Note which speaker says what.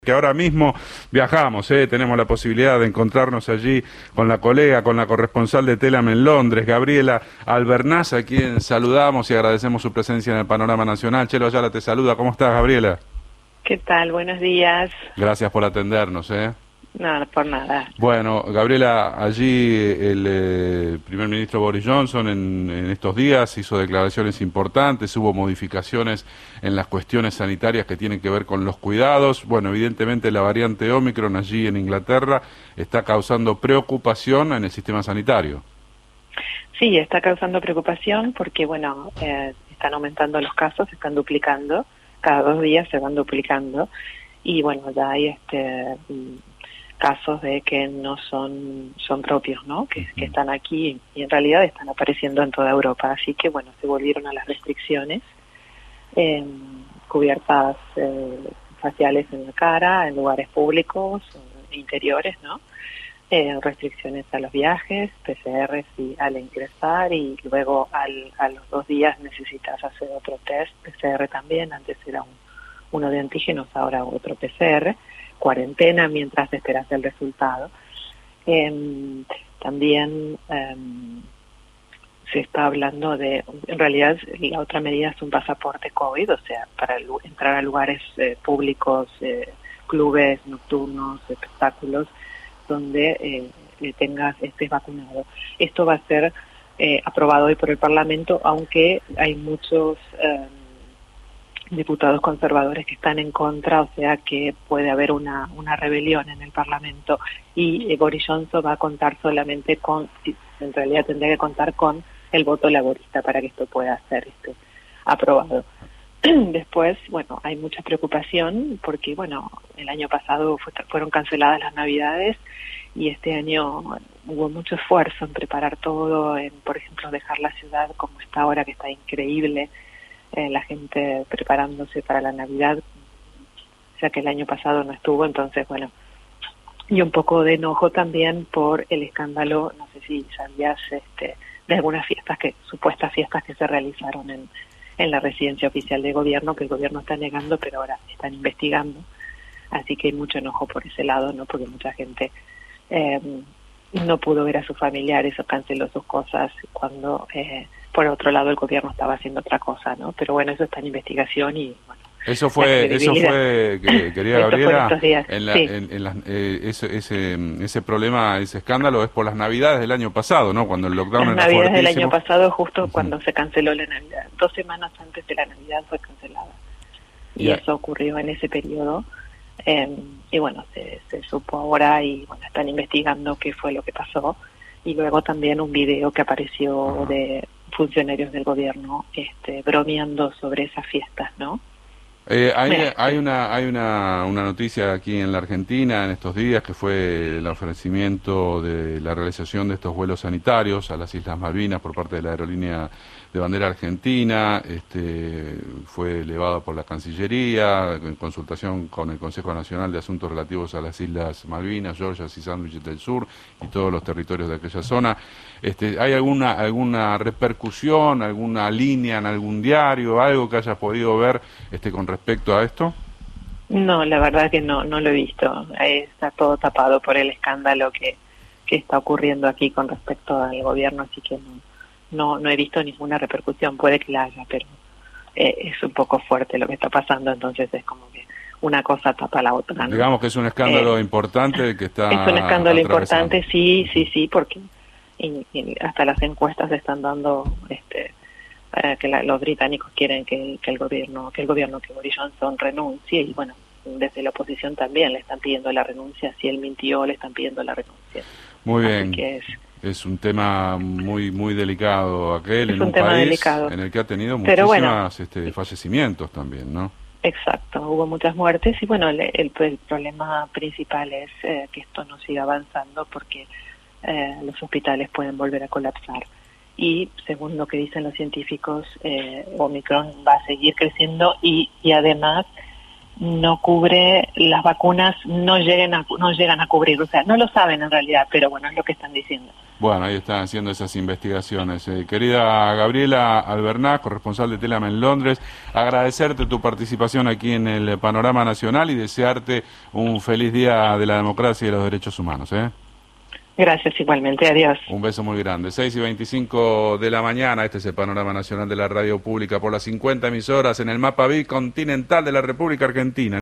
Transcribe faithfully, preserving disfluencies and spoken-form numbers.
Speaker 1: Que ahora mismo viajamos, ¿eh? Tenemos la posibilidad de encontrarnos allí con la colega, con la corresponsal de Telam en Londres, Gabriela Albernaz, a quien saludamos y agradecemos su presencia en el panorama nacional. Chelo Ayala te saluda. ¿Cómo estás, Gabriela?
Speaker 2: ¿Qué tal? Buenos días.
Speaker 1: Gracias por atendernos, ¿eh?
Speaker 2: No, por nada.
Speaker 1: Bueno, Gabriela, allí el eh, primer ministro Boris Johnson en, en estos días hizo declaraciones importantes, hubo modificaciones en las cuestiones sanitarias que tienen que ver con los cuidados. Bueno, evidentemente la variante Omicron allí en Inglaterra está causando preocupación en el sistema sanitario.
Speaker 2: Sí, está causando preocupación porque, bueno, eh, están aumentando los casos, están duplicando, cada dos días se van duplicando y, bueno, ya hay este... casos de que no son son propios, ¿no? Que, que están aquí y en realidad están apareciendo en toda Europa. Así que, bueno, se volvieron a las restricciones, eh, cubiertas eh, faciales en la cara, en lugares públicos, interiores, ¿no? Eh, restricciones a los viajes, P C R sí, al ingresar y luego al, a los dos días necesitas hacer otro test, P C R también, antes era un, uno de antígenos, ahora otro P C R, cuarentena mientras esperas el resultado. Eh, también eh, se está hablando de, en realidad la otra medida es un pasaporte COVID, o sea, para entrar a lugares eh, públicos, eh, clubes nocturnos, espectáculos, donde eh, tengas, estés vacunado. Esto va a ser eh, aprobado hoy por el Parlamento, aunque hay muchos eh, diputados conservadores que están en contra, o sea que puede haber una, una rebelión en el Parlamento y eh, Boris Johnson va a contar solamente con, en realidad tendría que contar con el voto laborista para que esto pueda ser este, aprobado. Después, bueno, hay mucha preocupación porque, bueno, el año pasado fue, fueron canceladas las Navidades y este año bueno, hubo mucho esfuerzo en preparar todo, en, por ejemplo, dejar la ciudad como está ahora, que está increíble, eh, la gente preparándose para la Navidad, ya que el año pasado no estuvo, entonces, bueno, y un poco de enojo también por el escándalo, no sé si sabías, este, de algunas fiestas, que supuestas fiestas que se realizaron en en la residencia oficial de gobierno, que el gobierno está negando, pero ahora están investigando. Así que hay mucho enojo por ese lado, ¿no? Porque mucha gente eh, no pudo ver a sus familiares o canceló sus cosas cuando, eh, por otro lado, el gobierno estaba haciendo otra cosa, ¿no? Pero bueno, eso está en investigación y, bueno,
Speaker 1: Eso fue, eso fue, que, querida Gabriela, en la,
Speaker 2: sí.
Speaker 1: en, en la, eh, ese, ese, ese problema, ese escándalo es por las Navidades del año pasado, ¿no? Cuando el lockdown
Speaker 2: Las
Speaker 1: era
Speaker 2: Navidades
Speaker 1: fuertísimo.
Speaker 2: del año pasado, justo
Speaker 1: Uh-huh.
Speaker 2: cuando se canceló la Navidad. Dos semanas antes de la Navidad fue cancelada. Y
Speaker 1: yeah.
Speaker 2: eso ocurrió en ese periodo. Eh, y bueno, se, se supo ahora y bueno, están investigando qué fue lo que pasó. Y luego también un video que apareció uh-huh. de funcionarios del gobierno este, bromeando sobre esas fiestas, ¿no?
Speaker 1: Eh, hay, hay una hay una, una noticia aquí en la Argentina en estos días que fue el ofrecimiento de la realización de estos vuelos sanitarios a las Islas Malvinas por parte de la aerolínea de bandera argentina. Este, fue elevado por la Cancillería en consultación con el Consejo Nacional de Asuntos Relativos a las Islas Malvinas, Georgias y Sándwiches del Sur y todos los territorios de aquella zona. Este, ¿hay alguna alguna repercusión, alguna línea en algún diario, algo que hayas podido ver este, con respecto a esto?
Speaker 2: No, la verdad que no, no lo he visto. Está todo tapado por el escándalo que, que está ocurriendo aquí con respecto al gobierno, así que no, no, no he visto ninguna repercusión. Puede que la haya, pero eh, es un poco fuerte lo que está pasando, entonces es como que una cosa tapa la otra, ¿no?
Speaker 1: Digamos que es un escándalo eh, importante que está
Speaker 2: Es un escándalo
Speaker 1: atravesando.
Speaker 2: importante, sí, sí, sí, porque y, y hasta las encuestas están dando este eh, que la, los británicos quieren que, que el gobierno que el gobierno que Boris Johnson renuncie y bueno, desde la oposición también le están pidiendo la renuncia. Si él mintió, le están pidiendo la renuncia.
Speaker 1: Muy
Speaker 2: Así
Speaker 1: bien.
Speaker 2: que es,
Speaker 1: es un tema muy muy delicado aquel,
Speaker 2: es
Speaker 1: en
Speaker 2: un,
Speaker 1: un
Speaker 2: tema
Speaker 1: país
Speaker 2: delicado.
Speaker 1: en el que ha tenido
Speaker 2: Pero
Speaker 1: muchísimas
Speaker 2: bueno,
Speaker 1: este, fallecimientos también, ¿no?
Speaker 2: Exacto, hubo muchas muertes y bueno, el, el, el problema principal es eh, que esto no siga avanzando porque eh, los hospitales pueden volver a colapsar. Y según lo que dicen los científicos, eh, Omicron va a seguir creciendo y, y además no cubre, las vacunas no lleguen a, no llegan a cubrir, o sea, no lo saben en realidad, pero bueno, es lo que están diciendo.
Speaker 1: Bueno, ahí están haciendo esas investigaciones. Eh, querida Gabriela Albernaz, corresponsal de Telam en Londres, agradecerte tu participación aquí en el Panorama Nacional y desearte un feliz día de la democracia y de los derechos humanos. ¿eh?
Speaker 2: Gracias igualmente, adiós.
Speaker 1: Un beso muy grande. seis y veinticinco de la mañana, este es el Panorama Nacional de la Radio Pública por las cincuenta emisoras en el mapa bicontinental de la República Argentina.